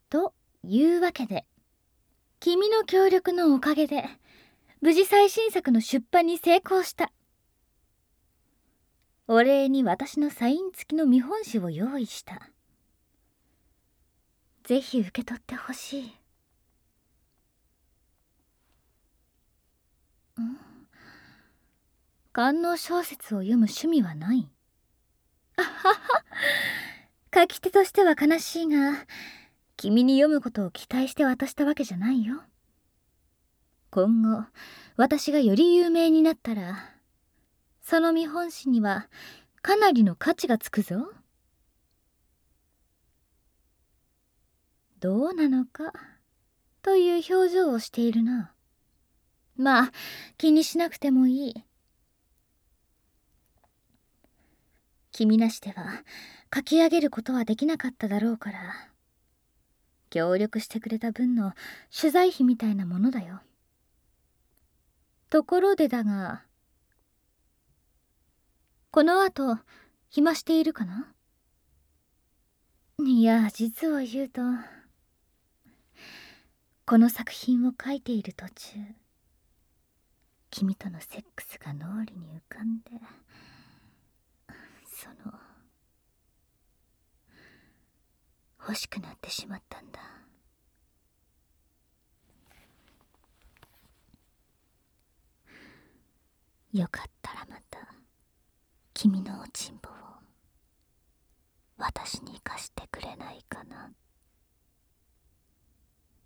というわけで、君の協力のおかげで無事最新作の出版に成功した。お礼に私のサイン付きの見本紙を用意した。ぜひ受け取ってほしい。官能小説を読む趣味はない。あはは。書き手としては悲しいが、君に読むことを期待して渡したわけじゃないよ。今後私がより有名になったら、その見本紙にはかなりの価値がつくぞ。どうなのかという表情をしているな。まあ気にしなくてもいい。君なしでは書き上げることはできなかっただろうから、協力してくれた分の取材費みたいなものだよ。ところでだが、この後暇しているかな？いや、実を言うと、この作品を書いている途中、君とのセックスが脳裏に浮かんで、欲しくなってしまったんだ。よかったらまた君のおちんぽを私に貸してくれないかな。